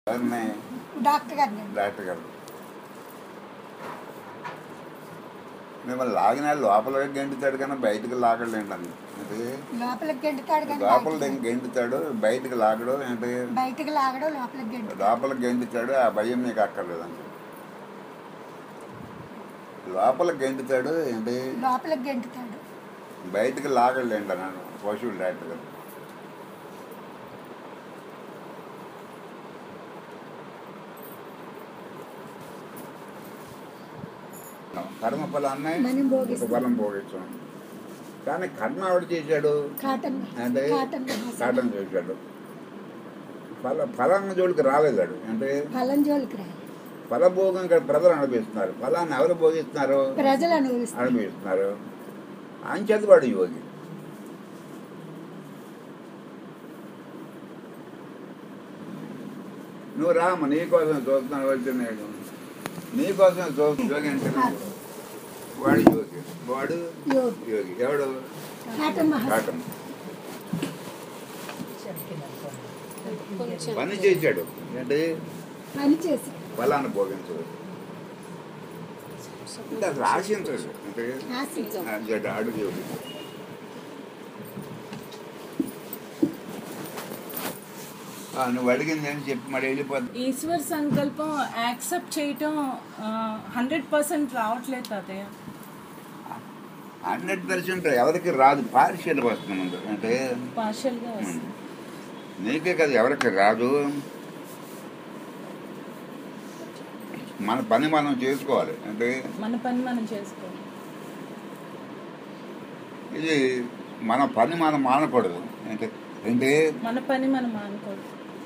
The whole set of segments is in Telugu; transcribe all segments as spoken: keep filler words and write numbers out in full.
డాక్టర్ గారు డాక్టర్ గారు మిమ్మల్ని లాగిన లోపలికి గెంటుతాడు కానీ బయటకు లాగలేండి అండి అంటే లోపలికి గెంటుతాడు కానీ లోపల గెంటుతాడు బయటకు లాగడు అంటే బయటకు లాగడం లోపలికి గెంటు లోపలికి గెంటుతాడు ఆ భయం నీకు అక్కర్లేదండి లోపలికి గెంటుతాడు ఏంటి లోపలికి గెంటుతాడు బయటకు లాగలేండి అన్నాను పశువులు డాక్టర్ గారు కర్మ ఫలాన్ని ఫలం భోగించాం కానీ కర్మ ఎవడు చేశాడు అంటే కాటం చేశాడు ఫల ఫలం జోలికి రాలేదాడు అంటే ఫలం జోలికి రాలేదు ఫలభోగం ఇక్కడ ప్రజలు అనుభవిస్తున్నారు ఫలాన్ని ఎవరు భోగిస్తున్నారు ప్రజలు అనుభవిస్తున్నారు అంచేది వాడు యోగి నువ్వు రామ నీకోసం చూస్తున్నాను వచ్చి నేను నీకోసం చూస్తు యోగి అంటే వాడు యోగి వాడు యోగి ఎవడు కాటం పని చేశాడు అంటే పని చేసి ఫలాన్ని భోగించడు అంటే అది ఆశించడు అంటే అడుగు యోగి నువ్వు అడిగింది అని చెప్పి మరి వెళ్ళిపోతుంది ఈశ్వర్ సంకల్పం యాక్సెప్ట్ చేయటం హండ్రెడ్ పర్సెంట్ రావట్లేదు తాతయ్య హండ్రెడ్ పర్సెంట్ ఎవరికి రాదు పార్షియల్ వస్తుంది అంటే పార్షియల్గా వస్తుంది నీకే కదా ఎవరికి రాదు మన పని మనం చేసుకోవాలి అంటే మన పని మనం చేసుకోవాలి ఇది మన పని మనం మానకూడదు అంటే అంటే మన పని మనం మానకూడదు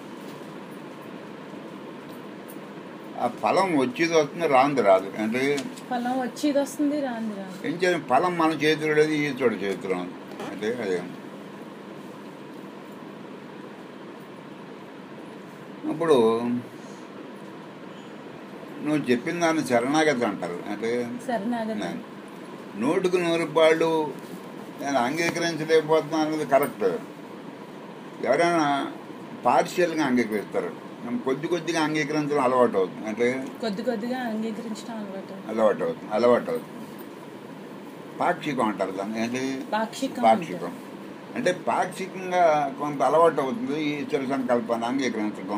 ఆ ఫలం వచ్చేది వస్తుంది రాంది రాదు అంటే ఫలం వచ్చేది వస్తుంది రాంది రాదు ఏం చేయాలి ఫలం మన చేతిలో లేదు ఈశ్వరుడు చేతిలో అంటే అదే ఇప్పుడు నువ్వు చెప్పిన దాన్ని శరణాగతి అంటారు అంటే శరణాగతి నూటికి నూరు రూపాయలు నేను అంగీకరించలేకపోతున్నాను అనేది కరెక్ట్ ఎవరైనా పార్షియల్గా అంగీకరిస్తారు కొద్ది కొద్దిగా అంగీకరించడం అలవాటు అవుతుంది అంటే కొద్ది కొద్దిగా అంగీకరించడం అలవాటు అలవాటు అవుతుంది అలవాటు అవుతుంది పాక్షికం అంటారు దాన్ని ఏంటి పాక్షికం అంటే పాక్షికంగా కొంత అలవాటు అవుతుంది ఈశ్వర సంకల్పాన్ని అంగీకరించడం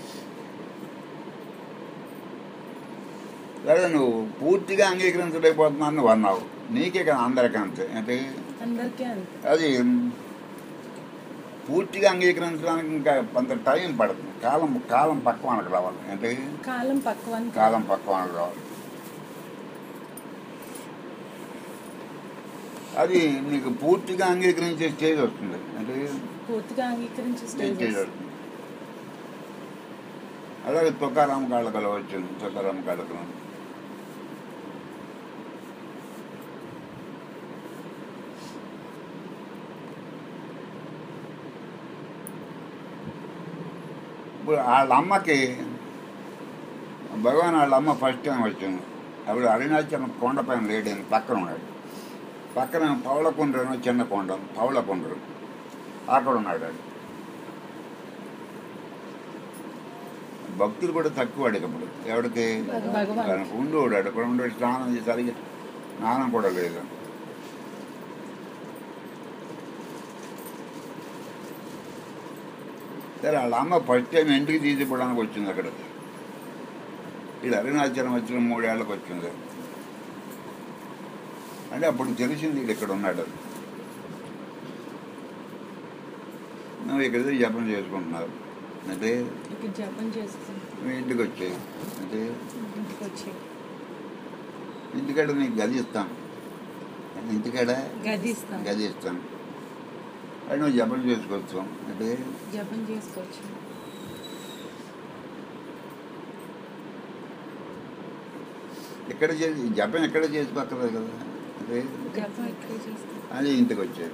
లేదా నువ్వు పూర్తిగా అంగీకరించలేకపోతున్నాను నువ్వు అన్నావు నీకే కదా అందరికీ అంతే అంటే అది పూర్తిగా అంగీకరించడానికి ఇంకా కొంత టైం పడుతుంది కాలం కాలం పక్వానికి రావాలి అంటే కాలం పక్వానికి కాలం పక్వానికి రావాలి అది నీకు పూర్తిగా అంగీకరించే స్టేజ్ వస్తుంది అంటే పూర్తిగా అంగీకరించే స్టేజ్ వస్తుంది అలాగే తుకారాం కాళ్ళకలో వచ్చింది తుకారాం కాళ్ళకలో ఇప్పుడు వాళ్ళ అమ్మకి భగవాన్ వాళ్ళ అమ్మ ఫస్ట్ టైం వచ్చింది అప్పుడు అరుణాచలం కొండపైన లేడని పక్కన ఉన్నాడు పక్కన పౌళకుండ్రను చిన్న కొండ పౌళకుండ్రు అక్కడ ఉన్నాడు అది భక్తులు కూడా తక్కువ అడిగప్పుడు ఎవరికి ఉండేవాడు అక్కడ ఉండే స్నానం చేసరికి స్నానం కూడా లేదు సరే వాళ్ళ అమ్మ ఫస్ట్ టైం ఇంటికి తీసిపోవడానికి వచ్చింది అక్కడ ఇది అరుణాచలం వచ్చిన మూడేళ్ళకి వచ్చింది అంటే అప్పుడు తెలిసింది ఇది ఇక్కడ ఉన్నాడు నువ్వు ఇక్కడ జపం చేసుకుంటున్నారు అంటే జపం చేసుకుంటున్నావు నువ్వు ఇంటికి వచ్చాయి అంటే ఇంటికాడ నీకు గది ఇస్తాను ఇంటికాడ గది ఇస్తాను గది ఇస్తాను అది నువ్వు జపం చేసుకోవచ్చు అంటే జపం చేసుకోవచ్చు ఎక్కడ చేసి జపం ఎక్కడ చేసుకోక్కర్లేదు కదా అంటే అది ఇంటికి వచ్చేది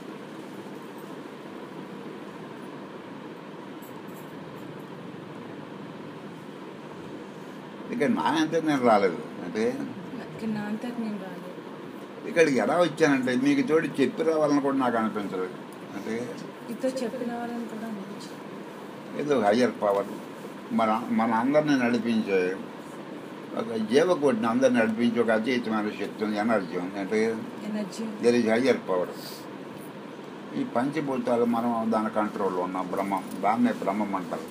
ఇక్కడ నా అంతా నేను రాలేదు అంటే నా అంతా నేను రాలేదు ఇక్కడికి ఎలా వచ్చానంటే మీకు తోటి చెప్పి రావాలని కూడా నాకు అనిపించలేదు అంటే చెప్పిన వాళ్ళని కూడా ఏదో హయ్యర్ పవర్ మన మన అందరిని నడిపించే ఒక జీవకోటిని అందరిని నడిపించే ఒక అతీతమైన శక్తి ఉంది, ఎనర్జీ ఉంది. అంటే energy there is higher power. ఈ పంచభూతాలు మనం దాని కంట్రోల్లో ఉన్నాం. బ్రహ్మం, దాన్నే బ్రహ్మం అంటారు.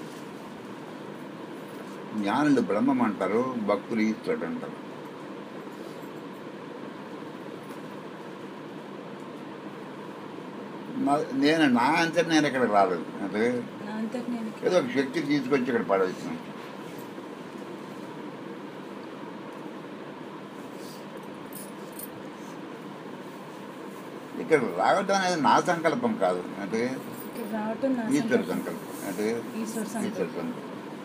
జ్ఞానులు బ్రహ్మం అంటారు, భక్తులు ఈశ్వరుడు అంటారు. నా- నేను నా అంతా నేను ఇక్కడికి రాలేదు. అంటే నా అంతటి నేను ఏదో ఒక శక్తి తీసుకొచ్చి ఇక్కడ పడవేసినాం. ఇక్కడ రావటం అనేది నా సంకల్పం కాదు, అంటే ఇక్కడ రావటం నా ఈశ్వర సంకల్పం. సంకల్పం. అంటే ఈశ్వర ఈశ్వర సంకల్పం. సంకల్పం.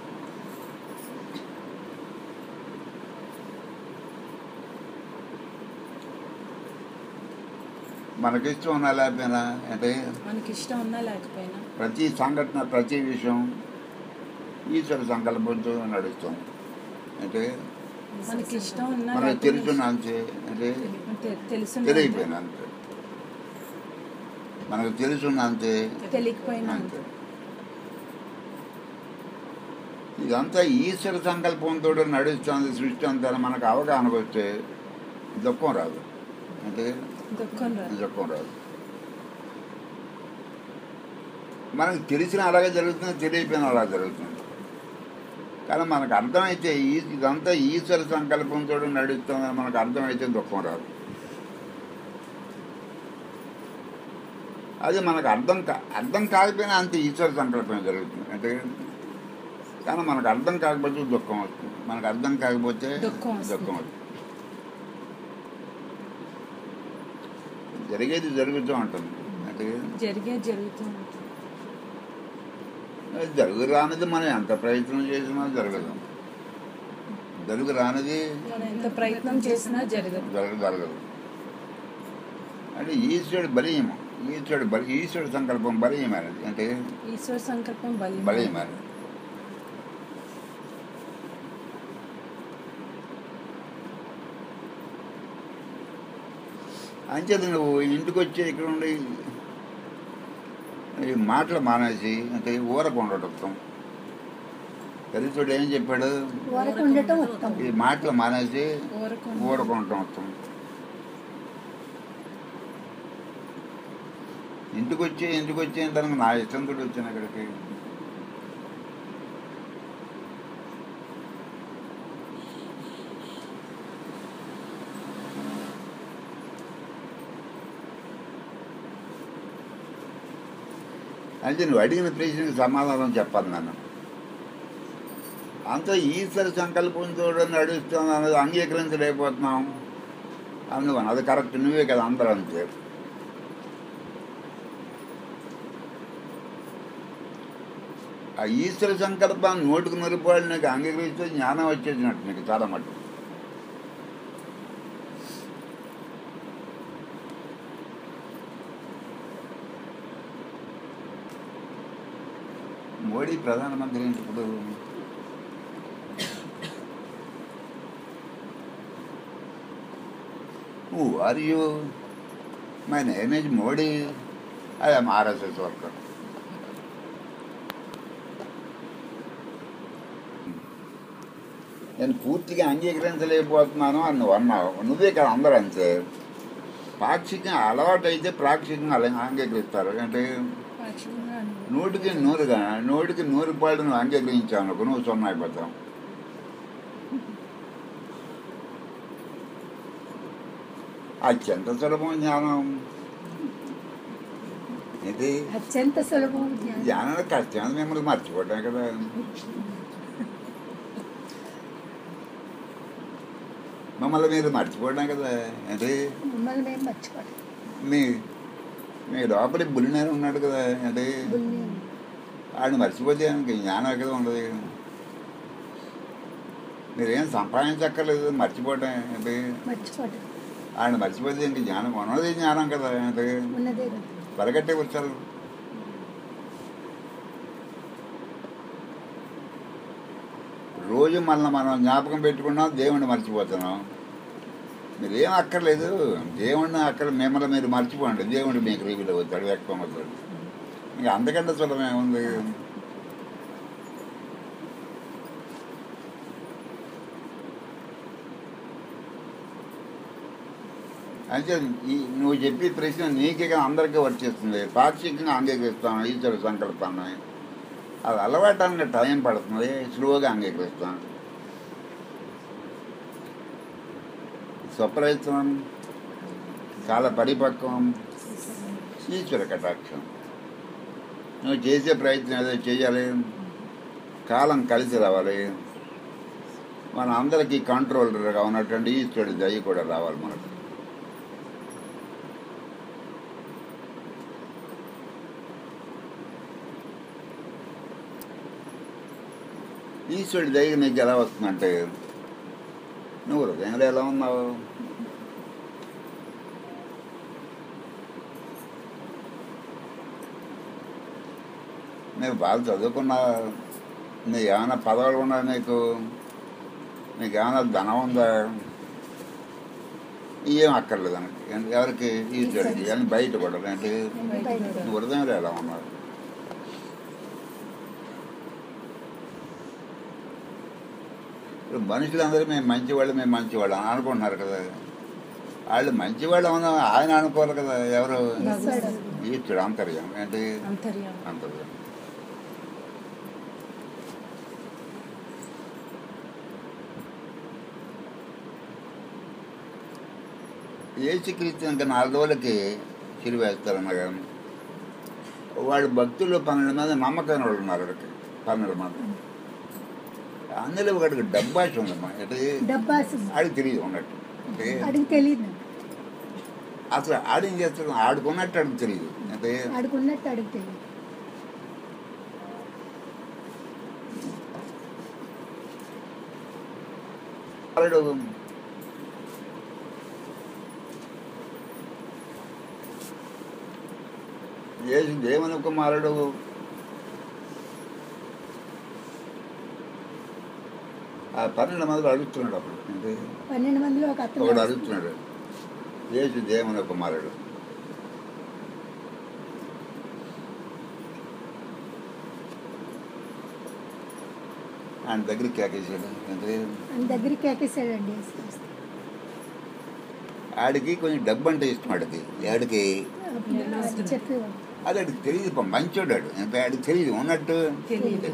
మనకిష్టం ఉన్నా లేకపోయినా, అంటే మనకి ఇష్టం ఉన్నా లేకపోయినా ప్రతి సంఘటన, ప్రతి విషయం ఈశ్వర సంకల్పంతో నడుస్తుంది. అంటే మనకి ఇష్టం ఉన్నా మనకు లేకపోయినా తెలుసున్న అంతే, అంటే తె- తెలుసున్నా తెలియపోయినా అంతే, మనకు తెలుసున్న అంతే, తెలియకపోయినా అంతే. ఇదంతా ఈశ్వర సంకల్పంతో నడుస్తుంది సృష్టి అంతా. మనకు అవగాహనకు వస్తే దుఃఖం రాదు, అంటే దుఃఖం రాదు. దుఃఖం రాదు. మనకు తెలిసిన అలాగే జరుగుతుంది, తెలియపోయినా అలా జరుగుతుంది. కానీ మనకు అర్థమైతే ఈ ఇదంతా ఈశ్వర సంకల్పంతో నడుస్తుందని మనకు అర్థమైతే దుఃఖం రాదు. అది మనకు అర్థం కా అర్థం కాకపోయినా అంతే ఈశ్వర సంకల్పం జరుగుతుంది. అంటే కానీ మనకు అర్థం కాకపోతే దుఃఖం వస్తుంది, మనకు అర్థం కాకపోతే దుఃఖం వస్తుంది. దుఃఖం వస్తుంది. జరిగేది జరుగుతూ ఉంటుంది. అంటే జరిగే జరుగుతూ ఉంటుంది. జరుగు రానిది మనం ఎంత ప్రయత్నం చేసినా జరగదు. జరుగు రానిది మనం ఎంత ప్రయత్నం చేసినా జరగదు. జరగ జరగదు. అంటే ఈశ్వరుడు బలీయం, ఈశ్వరుడు బలి ఈశ్వరుడు సంకల్పం బలీయమైనది. అంటే ఈశ్వర సంకల్పం బలి బలీయమైనది. అంచేది నువ్వు ఇంటికి వచ్చి ఇక్కడ ఉండి ఈ మాటలు మానేసి అంటే ఊరకు ఉండటం. దళితుడు ఏం చెప్పాడు? ఊరకు ఉండటం ఉత్తమం. ఈ మాటలు మానేసి ఊరకు ఊరకు ఉండటం వస్తాం. ఇంటికి వచ్చి ఇంటికి వచ్చి ఏంటనగా నా ఇష్టం తోటి వచ్చాను ఇక్కడికి. అంటే నువ్వు అడిగిన ప్రశ్నకి సమాధానం చెప్పాలి. నన్ను అంత ఈశ్వర సంకల్పంతో నడుస్తాను అన్నది అంగీకరించలేకపోతున్నాం అని నువ్వు అది కరెక్ట్, నువ్వే కదా, అందరూ అంతే. ఆ ఈశ్వర సంకల్పాన్ని నోటుకు నూరుపాళ్ళు నీకు అంగీకరిస్తే జ్ఞానం వచ్చేసినట్టు నీకు చాలా మటు. మోడీ ప్రధానమంత్రి ఇప్పుడు Who are you? My name is Modi. I am R S S worker. నేను పూర్తిగా అంగీకరించలేకపోతున్నాను అని నువ్వు అన్నావు. నువ్వే కదా, అందరూ అంతే. పాక్షికంగా అలవాటు అయితే పాక్షికంగా అలా అంగీకరిస్తారు. అంటే నూటికి నూరుగా నూటికి నూరు రూపాయలు నువ్వు అంగీకరించావు అనుకో, నువ్వు సున్నా అయిపోతావు. అత్యంత సులభం జ్ఞానం. ఇది అత్యంత సులభం జ్ఞానం. జ్ఞానం కష్టం మిమ్మల్ని మర్చిపోవటం కదా. మమ్మల్ని మీరు మర్చిపోవడం కదా. అంటే మమ్మల్ని మేము మర్చిపోవడం. మీ మీ లోపలి బుల్లినేరు ఉన్నాడు కదా. అంటే బుల్లి ఆయన మర్చిపోతే ఇంక జ్ఞానం ఎక్కడ ఉండదు. మీరేం సంపాదించక్కర్లేదు, మర్చిపోవటం. అంటే మర్చిపోవడం ఆయన మర్చిపోతే ఇంక జ్ఞానం ఉన్నది జ్ఞానం కదా. అంటే ఉన్నదే కదా. వరగట్టే వచ్చారు. రోజు మనల్ని మనం జ్ఞాపకం పెట్టుకున్నాం, దేవుణ్ణి మర్చిపోతున్నాం. మీరేం అక్కర్లేదు, దేవుణ్ణి అక్కడ మిమ్మల్ని మీరు మర్చిపోండి, దేవుడు మీకు రివీల్ అవుతాడు, వ్యక్తం అవుతాడు. ఇంకా అంతకంటే సులభం ఏముంది? అంటే ఈ నువ్వు చెప్పే ప్రశ్న నీకే కానీ అందరికీ వర్తిస్తుంది. పాక్షికంగా అంగీకరిస్తాను ఈశ్వర సంకల్పాన్ని. అది అలవాటానికి టైం పడుతుంది, స్లోగా అంగీకరిస్తాను. స్వప్రయత్నం, చాలా పరిపక్వం, ఈశ్వర కటాక్షం. నువ్వు చేసే ప్రయత్నం ఏదో చేయాలి, కాలం కలిసి రావాలి, మన అందరికీ కంట్రోలర్గా ఉన్నటువంటి ఈశ్వరుడి దయ కూడా రావాలి మనకు. ఈశ్వరుడి దయ నీకు ఎలా వస్తుందంటే, నువ్వు హృదయంలో ఎలా ఉన్నావు, నువ్వు బాగా చదువుకున్నా, నీకు ఏమైనా పదవులు ఉన్నా, నీకు నీకు ఏమైనా ధనం ఉందా, ఏం అక్కర్లేదు అని ఎవరికి ఈశ్వరుడికి. అని బయట కూడా అంటే నువ్వు హృదయంలో ఎలా ఉన్నావు. ఇప్పుడు మనుషులందరూ మేము మంచివాళ్ళు మేము మంచివాళ్ళు అని అనుకుంటున్నారు కదా. వాళ్ళు మంచివాళ్ళు అవునా ఆయన అనుకోరు కదా. ఎవరు ఈశ్వరుడు అంతర్యం ఏంటి అంతర్యం. ఏసుక్రీస్తు ఇంకా నాలుగు రోజులకి సిరివేస్తారన్నగా వాడు భక్తులు పన్నెండు మంది నమ్మకమైన వాళ్ళు ఉన్నారు. అక్కడికి పన్నెండు మంది. అందులో ఒకటికి డబ్బాష ఉందమ్మా. అంటే ఆడికి తెలియదు ఉన్నట్టు. అంటే తెలియదు అసలు ఆడేం చేస్తాడు, ఆడుకున్నట్టు అడిగి తెలియదు. అంటే ఆడుకున్నట్టు అడిగి తెలియదు. వాడు యేసు దేవుని కుమారుడు ఆ పన్నెండు మందిలో అడుగుతున్నాడు. అప్పుడు అంటే పన్నెండు మందిలో ఒక ఒకడు అడుగుతున్నాడు, యేసు దేవుని కుమారుడు. ఆయన దగ్గరికి కేకేసాడు. అంటే ఆయన దగ్గరికి కేకేసాడండి. ఆడికి కొంచెం డబ్బు అంటే ఇష్టం. ఆడికి ఆడికి చెప్పేవాడు. అది ఆడికి తెలియదు. మంచోడాడు అంటే ఆడికి తెలియదు ఉన్నట్టు తెలియదు.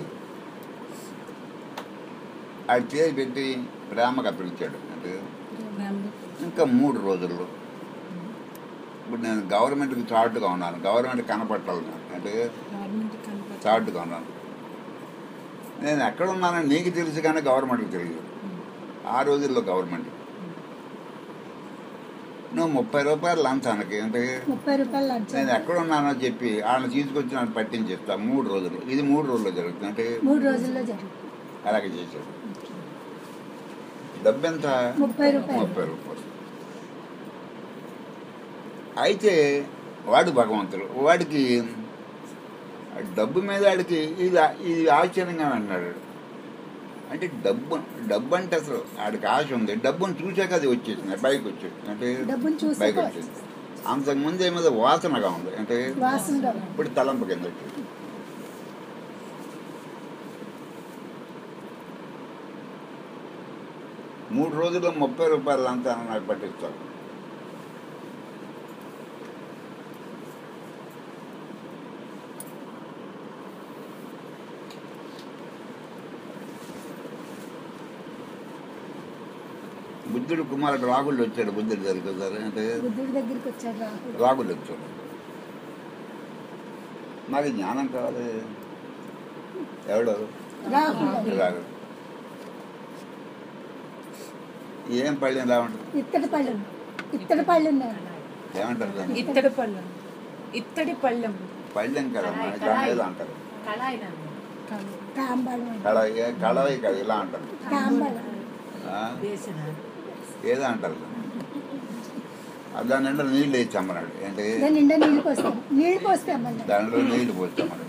ఆడి చేసి పెట్టి ప్రేమగా పిలిచాడు. అంటే ఇంకా మూడు రోజుల్లో ఇప్పుడు నేను గవర్నమెంట్కి చాటుగా ఉన్నాను. గవర్నమెంట్ కనపట్టాలి నాకు. అంటే చాటుగా ఉన్నాను. నేను ఎక్కడ ఉన్నానని నీకు తెలుసు కానీ గవర్నమెంట్కి తెలియదు. ఆ రోజుల్లో గవర్నమెంట్ నువ్వు ముప్పై రూపాయలు లంచానికి అంటే ముప్పై రూపాయలు లంచం నేను ఎక్కడ ఉన్నానో చెప్పి వాళ్ళని తీసుకొచ్చి నన్ను పట్టించేస్తా. మూడు రోజులు ఇది మూడు రోజుల్లో జరుగుతుంది. అంటే మూడు రోజుల్లో జరుగుతుంది. అలాగే చేశాడు. డబ్బు ఎంత? ముప్పై రూపాయలు. ముప్పై రూపాయలు. అయితే వాడు భగవంతుడు. వాడికి డబ్బు మీద వాడికి ఇది ఇది ఆశ్చర్యంగా అన్నాడు. అంటే డబ్బు డబ్బు అంటే అసలు ఆడికి ఆశ ఉంది. డబ్బును చూసాక అది వచ్చేసింది, బైక్ వచ్చేసింది. అంటే బైక్ వచ్చేసింది. అంతకుముందు ఏమో వాసనగా ఉంది. అంటే ఇప్పుడు తలంపు కింద వచ్చింది. మూడు రోజుల్లో ముప్పై రూపాయలు అంతా నాకు పట్టిస్తాను. బుద్ధుడు కుమారుడు రాగుళ్ళు వచ్చాడు. బుద్ధుడి దగ్గరికి వచ్చారు. అంటే బుద్ధుడి దగ్గరికి వచ్చాడు. రాగుళ్ళు వచ్చాడు. నాకు జ్ఞానం కావాలి. ఎవడు? రాగుడు. ఏం పళ్ళెం ఎలా ఉంటుంది? ఇత్తడి పళ్ళెం. ఇత్తడి పళ్ళెం ఏమంటారు దాన్ని? ఇత్తడి పళ్ళెం. ఇత్తడి పళ్ళెం పళ్ళెం కదమ్మా, దాని ఏదో అంటారు. కళాయి కళాయి కాదు, ఇలా అంటారు. ఏదో అంటారు. దాని నిండా నీళ్ళు వేసి అమ్మన్నాడు. ఏంటి దాంట్లో నీళ్ళు పోసి అమ్మన్నాడు.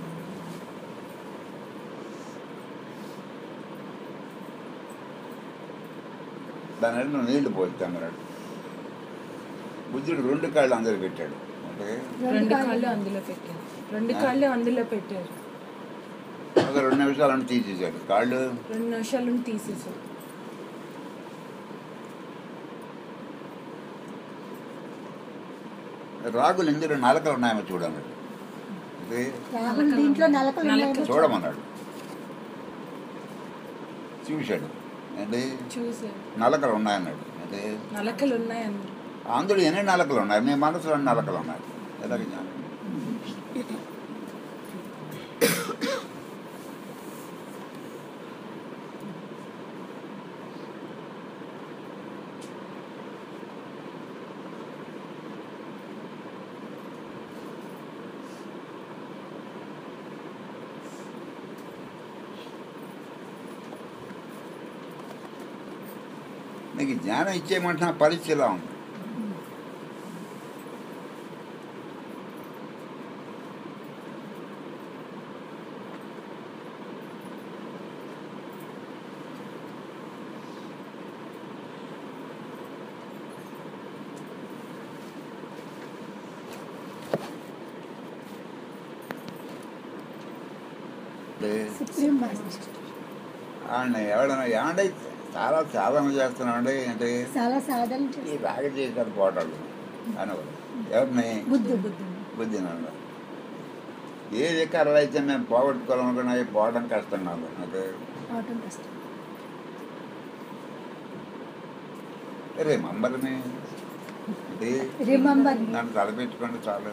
దాని నిండా నీళ్లు పోసి అమ్మన్నాడు. బుద్ధుడు రెండు కాళ్ళు అందరూ పెట్టాడు. అంటే రెండు కాళ్ళు అందులో పెట్టారు. రెండు కాళ్ళు అందులో పెట్టారు. ఒక రెండు నిమిషాలను తీసేసాడు. కాళ్ళు రెండు నిమిషాలను తీసేసాడు. రాగులు ఇందులో నలకలు ఉన్నాయేమో చూడన్నాడు. అంటే రాహుల్ దీంట్లో నలకలు ఉన్నాయి. చూడమన్నాడు. చూశాడు. అంటే చూసి నలకలు ఉన్నాయన్నాడు. అంటే నలకలు ఉన్నాయన్న అందులో ఎన్ని నలకలు ఉన్నాయి? నీ మనసులో నలకలు ఉన్నాయి. ఎలాగ జ్ఞానం? నీకు జ్ఞానం ఇచ్చేయమంటున్నా పరిస్థితి ఇలా ఉంది. సుప్రీం మాస్టర్ ఆయన ఎవడన్నా ఏమంటే చాలా సాధన చేస్తున్నామండి. అంటే చాలా సాధన ఈ చేస్తారు. రాగజీకర పోటాడు అనేవారు. ఎవరిని? బుద్ధు బుద్ధి నన్ను ఏ వికారాలు అయితే మేము పోగొట్టుకోవాలనుకున్నా అవి పోవడం కష్టం నాకు. అంటే అవటం కష్టం. రిమంబర్ని అంటే రిమంబర్ నన్ను తలపెట్టుకోండి చాలు.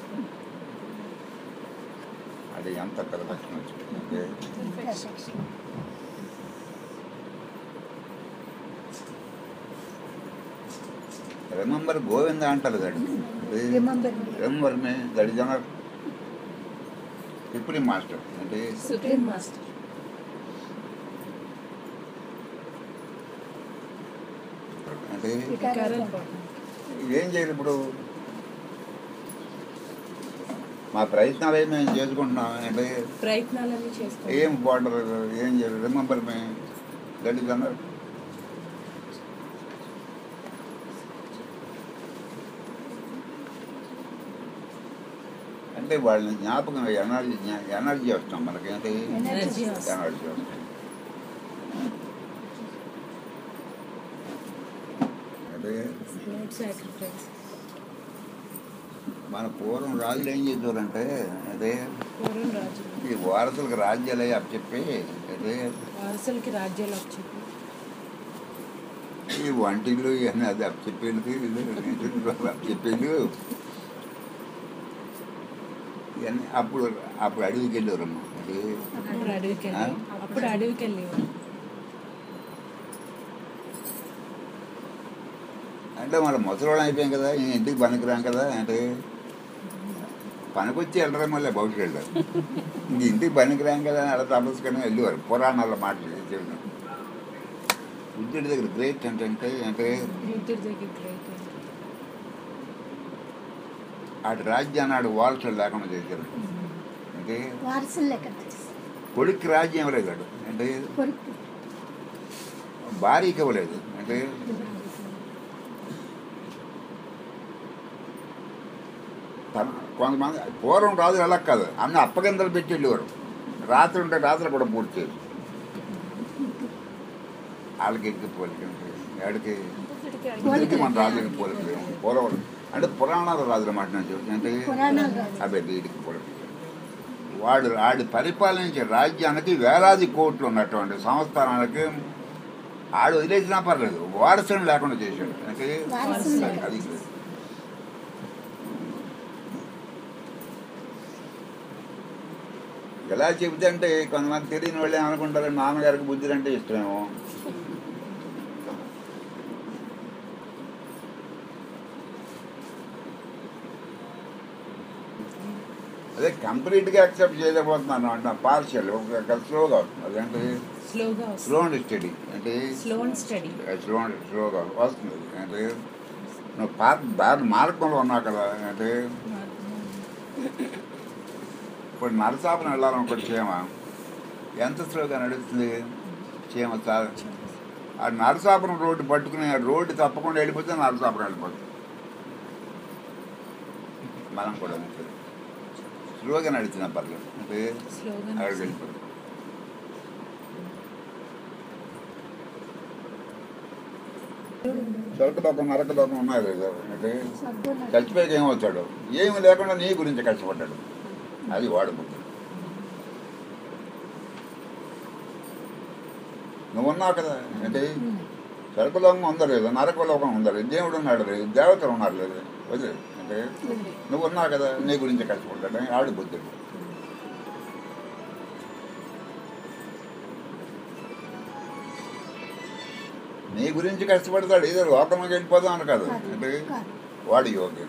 అది ఎంత పెరపక్షం వచ్చింది. అంటే రిమంబర్ గోవింద అంటారు. దడి రిమంబర్ రిమంబర్ మే దడి జన సుప్రీం మాస్టర్. అంటే సుప్రీం మాస్టర్ అంటే వికారాలు ఇదేం చేయాలి ఇప్పుడు? మా ప్రయత్నాలు ఏమి మేము చేసుకుంటున్నాం. అంటే ప్రయత్నాలన్నీ చేస్తాం. ఏం బార్డర్ ఏం చేయాలి? రిమంబర్ మే దట్ ఇస్ అన్నారు. అంటే వాళ్ళని జ్ఞాపకం ఎనర్జీ ఎనర్జీ వస్తాం మనకి. అంటే ఎనర్జీ ఎనర్జీ వస్తాం. అంటే సాక్రిఫైస్. మన పూర్వం రాజులు ఏం చేసేవారంటే అదే పూర్వం రాజు ఈ వారసులకు రాజ్యాలు అవి చెప్పి అదే వారసులకి రాజ్యాలు చెప్పి ఈ వంటిళ్ళు ఇవన్నీ అది అప్పచెప్పేది అప్పచెప్పేది ఇవన్నీ అప్పుడు అప్పుడు అడవికి వెళ్ళేవారమ్మ. అది అప్పుడు అడవికి వెళ్ళి అప్పుడు అడవికి వెళ్ళేవారు. అంటే మన ముసలోళ్ళం అయిపోయాం కదా, ఇంటికి పనికిరాం కదా. అంటే పనికొచ్చి వెళ్ళరా మళ్ళీ భవిష్యత్తు వెళ్ళారు. ఇంక ఇంటికి పనికిరాం కదా అని అలా తపస్సుకొని వెళ్ళేవారు. పురాణాల మాటలు చెప్పిన బుద్ధుడి దగ్గర గ్రేట్ ఏంటంటే అంటే బుద్ధుడి దగ్గర గ్రేట్ ఆడి రాజ్యాన్ని ఆడు వారసులు లేకుండా చేశారు. అంటే వారసులు లెక్క కొడుక్కి రాజ్యం ఇవ్వలేదు ఆడు. అంటే కొడుకు భార్యకి ఇవ్వలేదు. అంటే తన కొంతమంది పూర్వం రాజులు ఎలా కాదు అన్న అప్పగింతలు పెట్టి వెళ్ళేవారు. రాత్రి ఉంటే రాత్రి కూడా పూర్తి చేసి వాళ్ళకి ఎక్కి పోలిక ఏడికి ఇద్దరికి మన రాజులకి పోలిక పూర్వం అంటే పురాణాల రాజుల మాట నుంచి అంటే అదే వీడికి పోలిక. వాడు ఆడి పరిపాలించే రాజ్యానికి వేలాది కోట్లు ఉన్నటువంటి సంస్థానాలకి ఆడు వదిలేసినా పర్లేదు, వారసుని లేకుండా చేశాడు. అంటే అది ఎలా చెబితే అంటే కొంతమంది తెలియని వాళ్ళు ఏమనుకుంటారు, నాన్నగారికి బుద్ధులు అంటే ఇష్టమేమో. అదే కంప్లీట్గా యాక్సెప్ట్ చేయలేకపోతున్నాను అంటే పార్షియల్ ఒక స్లోగా వస్తుంది. అదేంటి స్లోగా స్లో అండ్ స్టడీ అంటే slow and steady slow and స్లోగా వస్తుంది. అంటే నువ్వు పాత దారి మార్గంలో ఉన్నావు కదా. అంటే ఇప్పుడు నరసాపురం వెళ్ళాలనుకోండి చీమ ఎంత స్లోగా నడుస్తుంది చీమ సార్. ఆ నరసాపురం రోడ్డు పట్టుకుని రోడ్డు తప్పకుండా వెళ్ళిపోతే నరసాపురం వెళ్ళిపోతుంది. మనం కూడా ఉంటుంది స్లోగా నడిచిన పర్లేదు. అంటే అక్కడికి వెళ్ళిపోతుంది. స్వర్గలోకం నరకలోకం ఉన్నాయి లేదు అంటే స్వర్గం చచ్చిపోయాక ఏమవుతాడు, ఏమి లేకుండా నీ గురించి కష్టపడ్డాడు. అది వాడు బుద్ధి. నువ్వు ఉన్నావు కదా అంటే స్వర్గలోకం ఉండలేదు, నరకలోకం ఉండలేదు, దేవుడు ఉన్నాడు లేదు, దేవతలు ఉన్నారు లేదు, వదిలేదు అంటే నువ్వు ఉన్నావు కదా నీ గురించి కష్టపడ్డాడు అని ఆడు బుద్ధుడు. నీ గురించి కష్టపడతాడు, ఏదో లోకంలోకి వెళ్ళిపోదాం అని కాదు అంటే వాడు యోగి.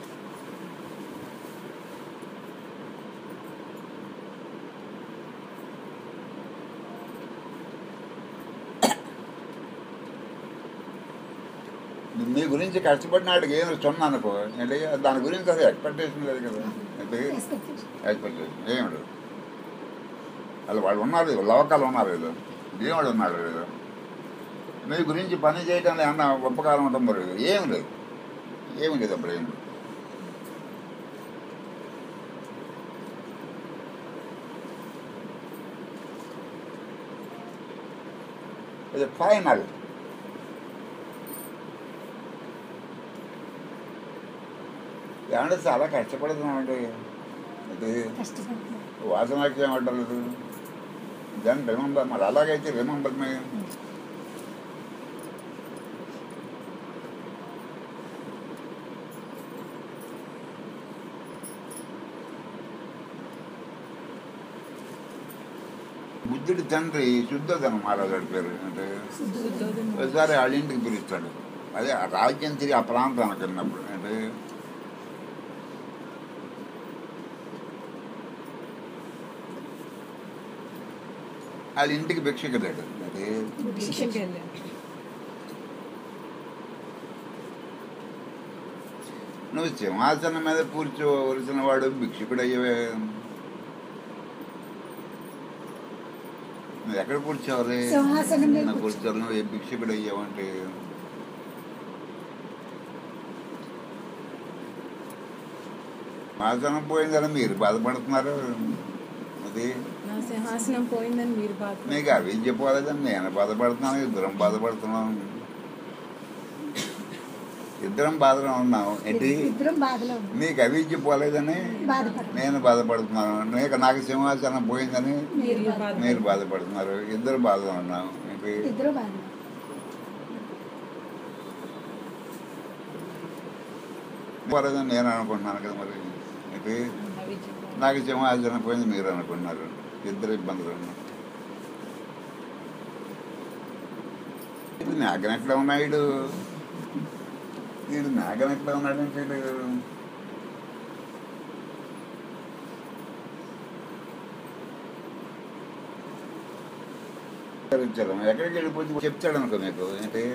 నీ గురించి కష్టపడినాడికి ఏదో చొన్నా అనుకో అంటే దాని గురించి అసలు ఎక్స్పెక్టేషన్ లేదు కదా అంటే ఎక్స్పెక్టేషన్ ఏమిడు. అసలు వాళ్ళు ఉన్నారు, లోకాలు ఉన్నారు లేదు, దేవుడు ఉన్నాడు లేదు, నీ గురించి పని చేయడానికి అన్న ఉపకారం ఉండడం లేదు, ఏమి లేదు, ఏమి లేదు అప్పుడు ఏమి. ఇది ఫైనల్. ఏమంటే చాలా కష్టపడుతున్నామండి, ఇది వాసనకి ఏమంటలేదు దాన్ని రిమంబర్. మరి అలాగైతే రిమంబర్ మీ బుద్ధుడి తండ్రి శుద్ధోదన మహారాజు పేరు అంటే ఒకసారి వాళ్ళ ఇంటికి పిలుస్తాడు. అదే ఆ రాజ్యం తిరిగి ఆ ప్రాంతానికి వెళ్ళినప్పుడు అంటే వాళ్ళ ఇంటికి భిక్షకు వెళ్ళాడు. అదే నువ్వు సింహాసనం మీద కూర్చోవలసిన వాడు భిక్షకుడు అయ్యవే, నువ్వు ఎక్కడ కూర్చోవాలి కూర్చోవాలి, నువ్వు ఏ భిక్షకుడు అయ్యావంటే సింహాసనం పోయిందని మీరు బాధపడుతున్నారు. అది సింహాసనం పోయిందని మీరు బాధ, నీకు అవిద్య పోలేదని నేను బాధపడుతున్నాను, ఇద్దరం బాధపడుతున్నాం, ఇద్దరం బాధలో ఉన్నాం ఏంటి. నీకు అవిద్య పోలేదని నేను బాధపడుతున్నాను, నీకు నాకు సింహాసనం పోయిందని మీరు బాధపడుతున్నారు, ఇద్దరు బాధలో ఉన్నాం ఏంటి. పోలేదని నేను అనుకుంటున్నాను కదా మరి ఏంటి. నాకు సింహాసనం పోయింది మీరు అనుకున్నారు, ఇద్దరు ఇబ్బందులు ఉన్నాయి. ఇది నాగనెట్లా ఉన్నాడు, వీడు నాగనెట్లా ఉన్నాడంటే ఎక్కడికి వెళ్ళిపోతే చెప్తాడు అనుకో మీకు ఏంటి.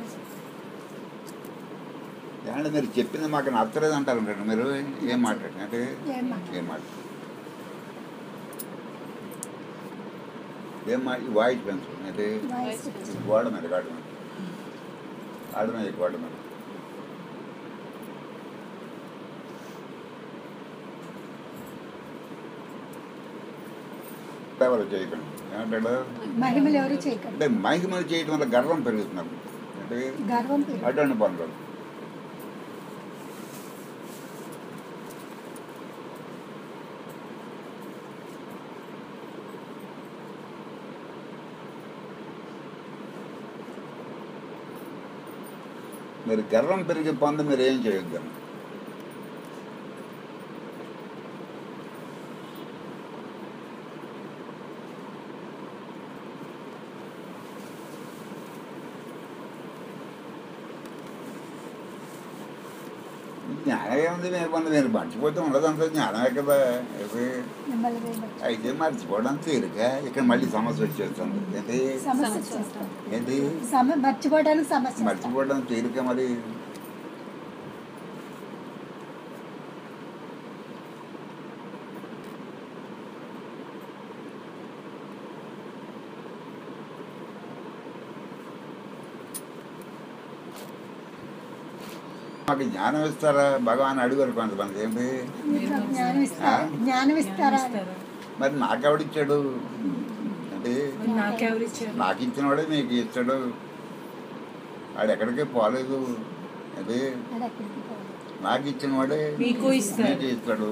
ఏమంటే మీరు చెప్పింది మాకు నచ్చలేదు అంటారు అంటే మీరు ఏం మాట్లాడు అంటే ఏం మాట్లాడు ఏం మా వాయిస్ పెంచు అంటే గోడ మీద గాడ మీద ఆడ మీద గోడ మీద ఎవరు చేయకండి ఏమంటాడు అంటే మహిమలు చేయటం వల్ల గర్వం పెరుగుతున్నారు అంటే అటువంటి పనులు. మీరు గర్వం పెరిగే పనులు మీరు ఏం చేయొద్దు. జ్ఞానం ఏముంది మీరు పనులు మీరు మర్చిపోతే ఉండదు అంత జ్ఞానమే కదా. అయితే మర్చిపోవడం తీరిక ఇక్కడ మళ్ళీ సమస్య వచ్చేస్తుంది ఏంటి ఏంటి మర్చిపోవడానికి మర్చిపోవడం తీరిక మరి. మాకు జ్ఞానం ఇస్తారా భగవాన్ అడుగురు కొంతమంది ఏంటి మరి నాకెవడిచ్చాడు అంటే నాకు ఇచ్చిన వాడే మీకు ఇస్తాడు ఆడు ఎక్కడికి పోలేదు. అది అది ఎక్కడికి పోదు. నాకు ఇచ్చిన వాడే మీకు ఇస్తాడు. నీకు ఇస్తాడు.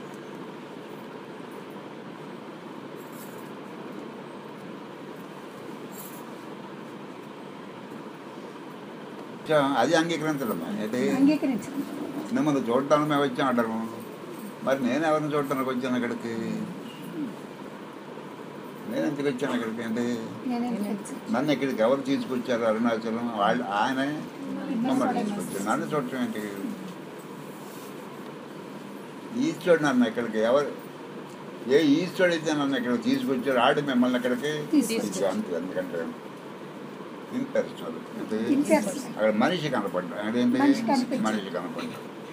అది అంగీకరించడం అంటే అంగీకరించడం. మిమ్మల్ని చూడటానికి మేము వచ్చాం అంటారు. మరి నేను ఎవరిని చూడటానికి వచ్చాను అక్కడికి? నేను ఎందుకు వచ్చాను అక్కడికి అంటే నేనే వచ్చాను. నన్ను ఇక్కడికి ఎవరు తీసుకొచ్చారు? అరుణాచలం వాళ్ళు ఆయన మమ్మల్ని తీసుకొచ్చారు. నన్ను చూడటం ఏంటి? ఈశ్వరుడు నన్ను ఇక్కడికి ఎవరు ఏ ఈశ్వరుడు అయితే నన్ను ఇక్కడ తీసుకొచ్చారు ఆడు మిమ్మల్ని అక్కడికి తీసుకు అంతే. ఎందుకంటే ఇంపర్సనల్ అంటే అక్కడ మనిషి కనపడ్డా. అదేంటి మనిషి కనపడ్డా.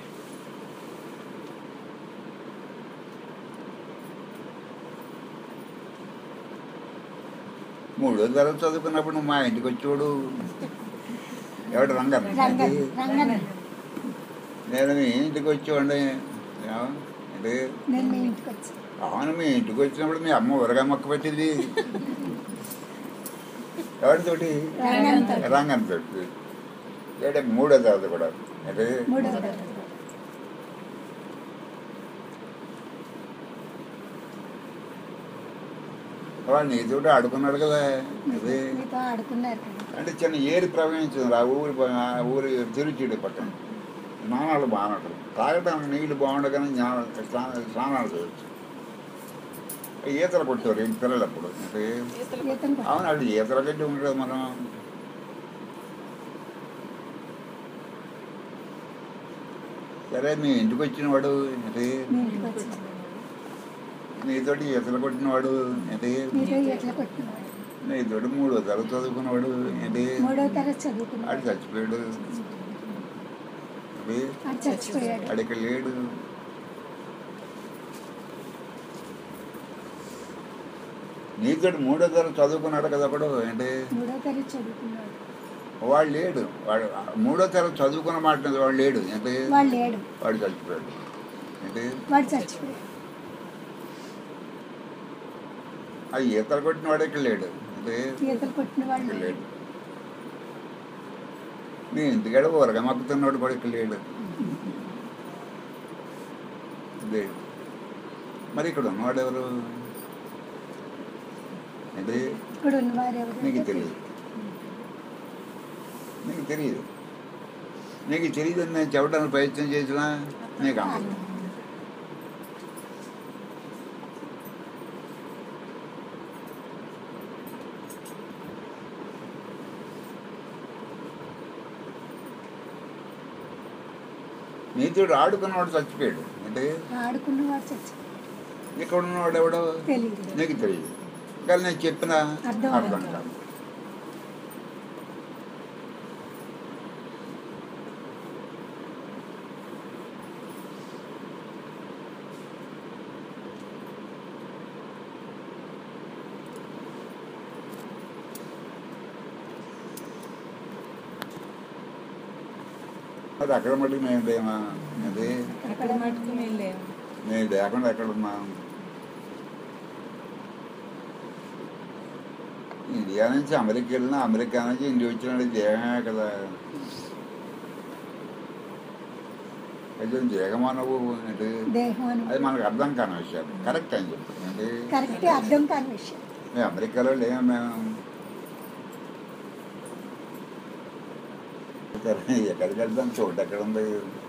మూడో తరగతి చదువుకున్నప్పుడు నువ్వు మా ఇంటికి వచ్చేవాడు ఎవడు రంగన్ రంగన్న నేను మీ ఇంటికి వచ్చేవాడి అంటే నేను మీ ఇంటికి వచ్చాను. అవును, మీ ఇంటికి వచ్చినప్పుడు మీ అమ్మ ఉరగా మొక్క పెట్టింది ఎవరితోటి? రంగన్నతో. రంగన్ తోటి. అంటే మూడో తరగతి కూడా అంటే మూడో తరగతి. వాడు నీతోటి ఆడుకున్నాడు కదా. అదే మీతో ఆడుకున్నారు కదా. అంటే చిన్న ఏరి ప్రవహించింది ఆ ఊరి ప- ఆ ఊరి తిరుచిడి పక్కన. స్నానాలు బాగుంటారు, తాగడానికి నీళ్లు బాగుండగానే జ్ఞానం స్నాన స్నానాలు చేయొచ్చు. ఈతలు కొట్టేవారు ఇంటి పిల్లలప్పుడు. అంటే ఈతను కొట్ట- అవును, అప్పుడు ఈతల గడ్డి ఉంటుంది. మనం సరే మీ ఇంటికి వచ్చిన వాడు అంటే మీ ఇంటికి వచ్చాను. నీతోటి ఈతలు కొట్టినవాడు అంటే మీతో ఈతలు కొట్టినవాడు. నీతోటి మూడో తరగతి చదువుకున్నవాడు అంటే మూడో తరగతి చదువుకున్నాడు. ఆడు చచ్చిపోయాడు. అంటే అది చచ్చిపోయాడు. ఆడిక లేడు. నీతోటి మూడో తరగతి చదువుకున్నాడు కదా ఒకడు. అంటే మూడో తరగతి చదువుకున్నాడు. వాడు లేడు. వాడు మూడో తరగతి చదువుకున్న మాట మీద వాడు లేడు. అంటే వాడు లేడు. వాడు చచ్చిపోయాడు. అంటే వాడు చచ్చిపోయాడు. ఆ ఈతలు కొట్టిన వాడు ఇక్కడ లేడు. అంటే ఈతలు కొట్టిన వాడు ఇక్కడ లేడు. లేడు. నీ ఇంటికాడ ఊరగా మక్కుతున్నాడు కూడా ఇక్కడ లేడు. లేడు. మరి ఇక్కడ ఉన్నవాడు ఎవరు? అంటే ఇక్కడ ఉన్నవారు నీకు ఎవరు? తెలియదు. నీకు తెలియదు. నీకు తెలియదని నేను చెప్పడానికి ప్రయత్నం చేసినా నీకు అందదు. నీతో ఆడుకున్నవాడు చచ్చిపోయాడు. అంటే ఆడుకున్నవాడు చచ్చిపోయాడు. ఇక్కడ ఉన్నవాడు ఎవడో తెలియదు. నీకు తెలియదు. కానీ నేను చెప్పిన అర్థం అర్థం కాదు. అది అక్కడ మటుకు మేము లేమా? అది అక్కడ మటుకు మేము లేము. నేను లేకుండా ఎక్కడ ఉన్నాం? ఇండియా నుంచి అమెరికా వెళ్ళినా, అమెరికా నుంచి ఇండియా వచ్చిన దేహమే కదా. అయితే దేహమా నువ్వు అంటే దేహం అని అది మనకు అర్థం కాని విషయం. కరెక్ట్ అని చెప్పి అంటే కరెక్ట్ అర్థం కాని విషయం. మేము అమెరికాలో లేము. మేము ఎక్కడికి వెళ్తాం? చోటు ఎక్కడ ఉంది?